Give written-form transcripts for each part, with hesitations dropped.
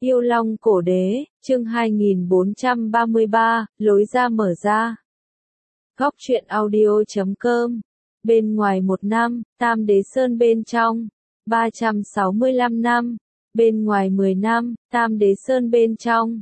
Yêu Long Cổ Đế, chương 2433, lối ra mở ra. Góc truyện audio.com. Bên ngoài 1 năm, Tam Đế Sơn bên trong, 365 năm. Bên ngoài 10 năm, Tam Đế Sơn bên trong,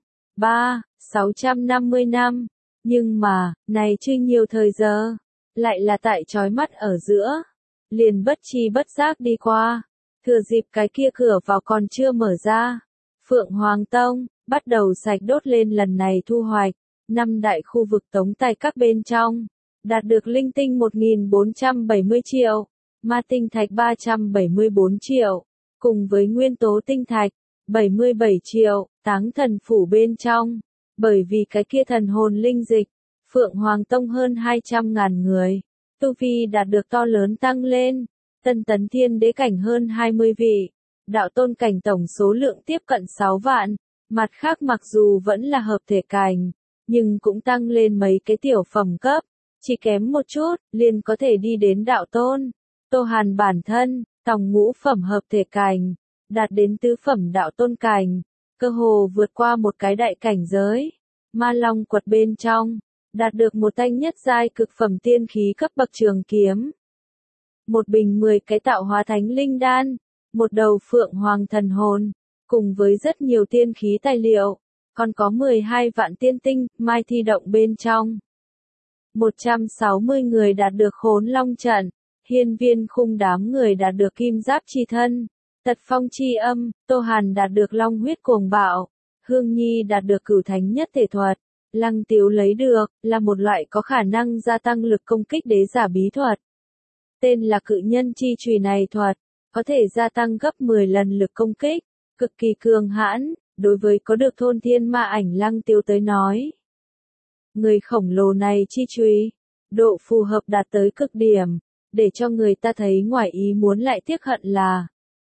650 năm. Nhưng mà, này chưa nhiều thời giờ, lại là tại chói mắt ở giữa. Liền bất chi bất giác đi qua, thừa dịp cái kia cửa vào còn chưa mở ra. Phượng Hoàng Tông, bắt đầu sạch đốt lên lần này thu hoạch, 5 đại khu vực tống tài các bên trong, đạt được linh tinh 1.470 triệu, ma tinh thạch 374 triệu, cùng với nguyên tố tinh thạch, 77 triệu, táng thần phủ bên trong, bởi vì cái kia thần hồn linh dịch, Phượng Hoàng Tông hơn 200.000 người, tu vi đạt được to lớn tăng lên, tân tấn thiên đế cảnh hơn 20 vị. Đạo tôn cảnh tổng số lượng tiếp cận 6 vạn, mặt khác mặc dù vẫn là hợp thể cảnh, nhưng cũng tăng lên mấy cái tiểu phẩm cấp, chỉ kém một chút, liền có thể đi đến đạo tôn. Tô Hàn bản thân, tòng ngũ phẩm hợp thể cảnh, đạt đến tứ phẩm đạo tôn cảnh, cơ hồ vượt qua một cái đại cảnh giới. Ma Long quật bên trong, đạt được một thanh nhất giai cực phẩm tiên khí cấp bậc trường kiếm. Một bình 10 cái tạo hóa thánh linh đan. Một đầu Phượng Hoàng thần hồn, cùng với rất nhiều tiên khí tài liệu, còn có 12 vạn tiên tinh, mai thi động bên trong. 160 người đạt được Khốn Long trận, hiên viên khung đám người đạt được kim giáp chi thân, tật phong chi âm, Tô Hàn đạt được long huyết cuồng bạo, Hương Nhi đạt được cửu thánh nhất thể thuật, Lăng Tiếu lấy được, là một loại có khả năng gia tăng lực công kích đế giả bí thuật. Tên là cự nhân chi chùy này thuật. Có thể gia tăng gấp 10 lần lực công kích, cực kỳ cường hãn, đối với có được thôn thiên ma ảnh Lăng Tiêu tới nói. Người khổng lồ này chi chùy, độ phù hợp đạt tới cực điểm, để cho người ta thấy ngoài ý muốn lại tiếc hận là.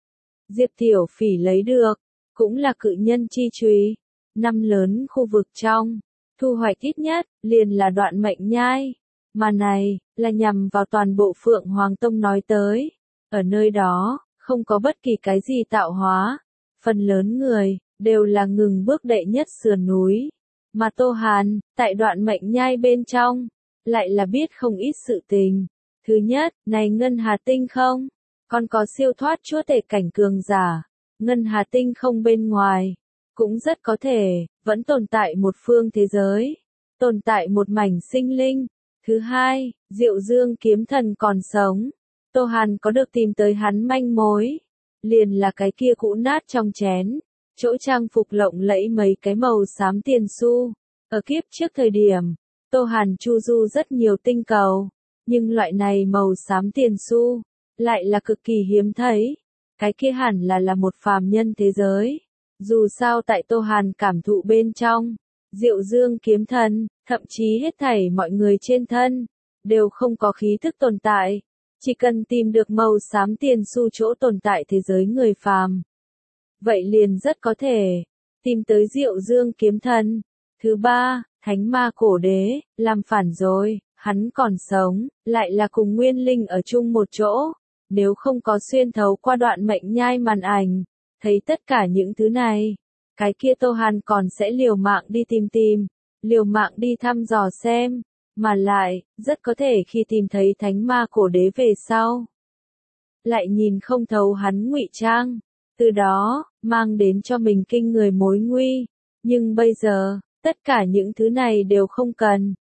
Diệp Tiểu Phỉ lấy được, cũng là cự nhân chi chùy, 5 lớn khu vực trong, thu hoạch ít nhất, liền là đoạn mệnh nhai, mà này, là nhằm vào toàn bộ Phượng Hoàng Tông nói tới. Ở nơi đó, không có bất kỳ cái gì tạo hóa, phần lớn người, đều là ngừng bước đệ nhất sườn núi. Mà Tô Hàn, tại đoạn mệnh nhai bên trong, lại là biết không ít sự tình. Thứ nhất, này Ngân Hà Tinh không? Còn có siêu thoát chúa tể cảnh cường giả. Ngân Hà Tinh không bên ngoài, cũng rất có thể, vẫn tồn tại một phương thế giới. Tồn tại một mảnh sinh linh. Thứ hai, Diệu Dương kiếm thần còn sống. Tô Hàn có được tìm tới hắn manh mối, liền là cái kia cũ nát trong chén, chỗ trang phục lộng lẫy mấy cái màu xám tiền xu. Ở kiếp trước thời điểm, Tô Hàn chu du rất nhiều tinh cầu, nhưng loại này màu xám tiền xu, lại là cực kỳ hiếm thấy. Cái kia hẳn là một phàm nhân thế giới. Dù sao tại Tô Hàn cảm thụ bên trong, Diệu Dương kiếm thần, thậm chí hết thảy mọi người trên thân, đều không có khí thức tồn tại. Chỉ cần tìm được màu xám tiền xu chỗ tồn tại thế giới người phàm. Vậy liền rất có thể, tìm tới Diệu Dương kiếm thần. Thứ ba, Thánh Ma Cổ Đế, làm phản rồi, hắn còn sống, lại là cùng Nguyên Linh ở chung một chỗ. Nếu không có xuyên thấu qua đoạn mệnh nhai màn ảnh, thấy tất cả những thứ này, cái kia Tô Hàn còn sẽ liều mạng đi tìm, liều mạng đi thăm dò xem. Mà lại, rất có thể khi tìm thấy Thánh Ma Cổ Đế về sau, lại nhìn không thấu hắn ngụy trang, từ đó, mang đến cho mình kinh người mối nguy. Nhưng bây giờ, tất cả những thứ này đều không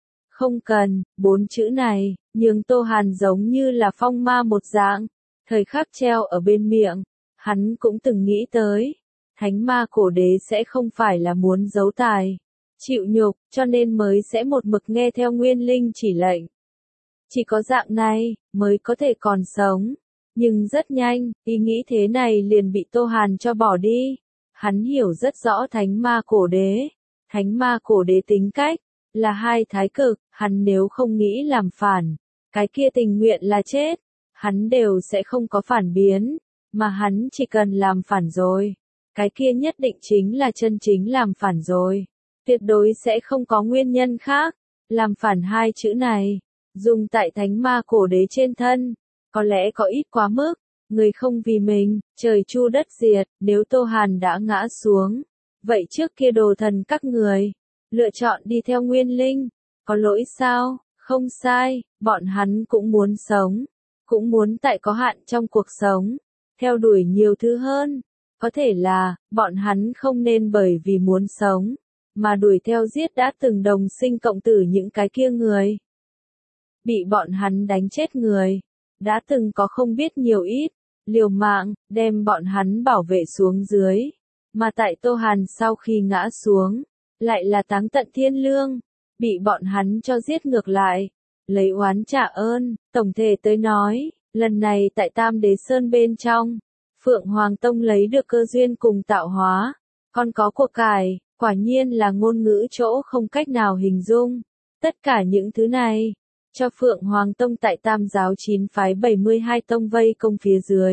cần, 4 chữ này, nhưng Tô Hàn giống như là phong ma một dạng, thời khắc treo ở bên miệng, hắn cũng từng nghĩ tới, Thánh Ma Cổ Đế sẽ không phải là muốn giấu tài. Chịu nhục, cho nên mới sẽ một mực nghe theo Nguyên Linh chỉ lệnh. Chỉ có dạng này, mới có thể còn sống. Nhưng rất nhanh, ý nghĩ thế này liền bị Tô Hàn cho bỏ đi. Hắn hiểu rất rõ Thánh Ma Cổ Đế. Thánh Ma Cổ Đế tính cách, là hai thái cực, hắn nếu không nghĩ làm phản, cái kia tình nguyện là chết, hắn đều sẽ không có phản biến, mà hắn chỉ cần làm phản rồi. Cái kia nhất định chính là chân chính làm phản rồi. Tuyệt đối sẽ không có nguyên nhân khác. Làm phản hai chữ này, dùng tại Thánh Ma Cổ Đế trên thân, có lẽ có ít quá mức. Người không vì mình, trời chu đất diệt, nếu Tô Hàn đã ngã xuống, vậy trước kia đồ thần các người, lựa chọn đi theo Nguyên Linh, có lỗi sao? Không sai, bọn hắn cũng muốn sống, cũng muốn tại có hạn trong cuộc sống, theo đuổi nhiều thứ hơn. Có thể là, bọn hắn không nên bởi vì muốn sống, mà đuổi theo giết đã từng đồng sinh cộng tử những cái kia người. Bị bọn hắn đánh chết người, đã từng có không biết nhiều ít, liều mạng, đem bọn hắn bảo vệ xuống dưới. Mà tại Tô Hàn sau khi ngã xuống, lại là táng tận thiên lương, bị bọn hắn cho giết ngược lại, lấy oán trả ơn. Tổng thể tới nói, lần này tại Tam Đế Sơn bên trong, Phượng Hoàng Tông lấy được cơ duyên cùng tạo hóa, còn có của cải, quả nhiên là ngôn ngữ chỗ không cách nào hình dung. Tất cả những thứ này, cho Phượng Hoàng Tông tại Tam giáo 9 phái 72 tông vây công phía dưới.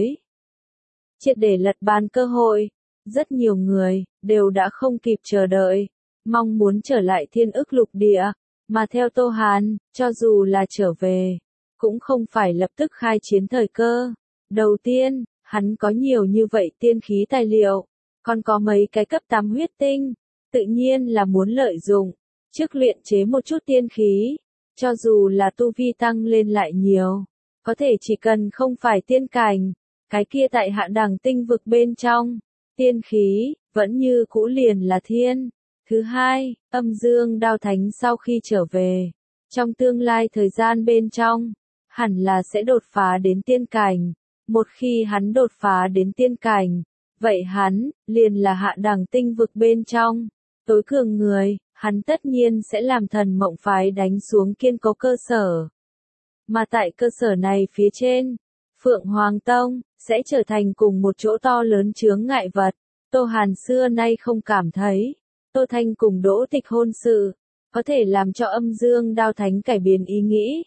Triệt để lật bàn cơ hội, rất nhiều người, đều đã không kịp chờ đợi, mong muốn trở lại Thiên Ức Lục Địa, mà theo Tô Hàn, cho dù là trở về, cũng không phải lập tức khai chiến thời cơ. Đầu tiên, hắn có nhiều như vậy tiên khí tài liệu, còn có mấy cái cấp 8 huyết tinh, tự nhiên là muốn lợi dụng, trước luyện chế một chút tiên khí, cho dù là tu vi tăng lên lại nhiều, có thể chỉ cần không phải tiên cảnh, cái kia tại hạ đẳng tinh vực bên trong, tiên khí, vẫn như cũ liền là thiên. Thứ hai, Âm Dương Đao Thánh sau khi trở về, trong tương lai thời gian bên trong, hẳn là sẽ đột phá đến tiên cảnh. Một khi hắn đột phá đến tiên cảnh, vậy hắn, liền là hạ đẳng tinh vực bên trong, tối cường người, hắn tất nhiên sẽ làm Thần Mộng phái đánh xuống kiên cố cơ sở. Mà tại cơ sở này phía trên, Phượng Hoàng Tông, sẽ trở thành cùng một chỗ to lớn chướng ngại vật. Tô Hàn xưa nay không cảm thấy, Tô Thanh cùng Đỗ Tịch hôn sự, có thể làm cho Âm Dương Đao Thánh cải biến ý nghĩ.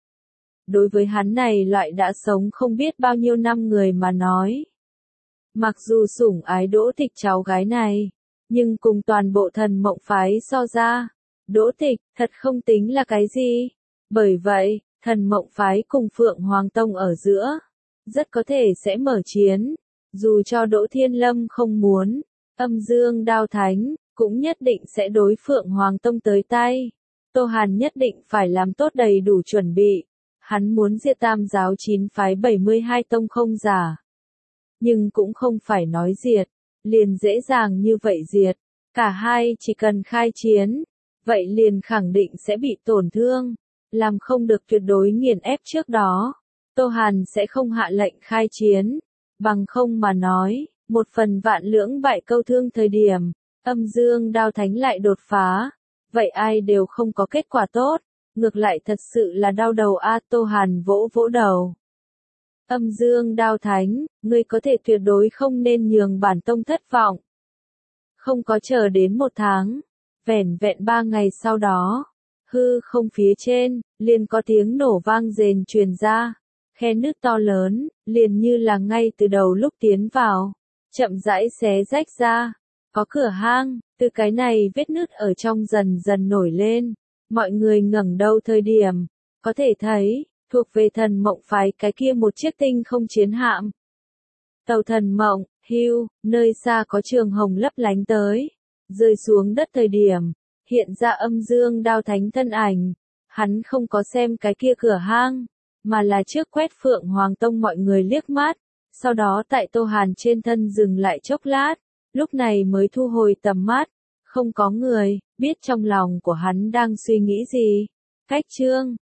Đối với hắn này loại đã sống không biết bao nhiêu năm người mà nói. Mặc dù sủng ái Đỗ Tịch cháu gái này, nhưng cùng toàn bộ Thần Mộng phái so ra, Đỗ Tịch thật không tính là cái gì. Bởi vậy, Thần Mộng phái cùng Phượng Hoàng Tông ở giữa, rất có thể sẽ mở chiến. Dù cho Đỗ Thiên Lâm không muốn, Âm Dương Đao Thánh cũng nhất định sẽ đối Phượng Hoàng Tông tới tay. Tô Hàn nhất định phải làm tốt đầy đủ chuẩn bị. Hắn muốn diệt Tam giáo 9 phái 72 tông không giả. Nhưng cũng không phải nói diệt, liền dễ dàng như vậy diệt. Cả hai chỉ cần khai chiến, vậy liền khẳng định sẽ bị tổn thương. Làm không được tuyệt đối nghiền ép trước đó, Tô Hàn sẽ không hạ lệnh khai chiến. Bằng không mà nói, một phần vạn lưỡng bại câu thương thời điểm, Âm Dương Đao Thánh lại đột phá. Vậy ai đều không có kết quả tốt. Ngược lại thật sự là đau đầu a. Tô Hàn vỗ vỗ đầu. Âm Dương Đao Thánh, ngươi có thể tuyệt đối không nên nhường bản tông thất vọng. Không có chờ đến 1 tháng, vẻn vẹn 3 ngày sau đó, hư không phía trên, liền có tiếng nổ vang rền truyền ra, khe nứt to lớn, liền như là ngay từ đầu lúc tiến vào, chậm rãi xé rách ra, có cửa hang, từ cái này vết nứt ở trong dần dần nổi lên. Mọi người ngẩng đầu thời điểm, có thể thấy, thuộc về Thần Mộng phái cái kia một chiếc tinh không chiến hạm. Tàu Thần Mộng, hưu, nơi xa có trường hồng lấp lánh tới, rơi xuống đất thời điểm, hiện ra Âm Dương Đao Thánh thân ảnh. Hắn không có xem cái kia cửa hang, mà là trước quét Phượng Hoàng Tông mọi người liếc mắt, sau đó tại Tô Hàn trên thân dừng lại chốc lát, lúc này mới thu hồi tầm mắt. Không có người biết trong lòng của hắn đang suy nghĩ gì. Cách chương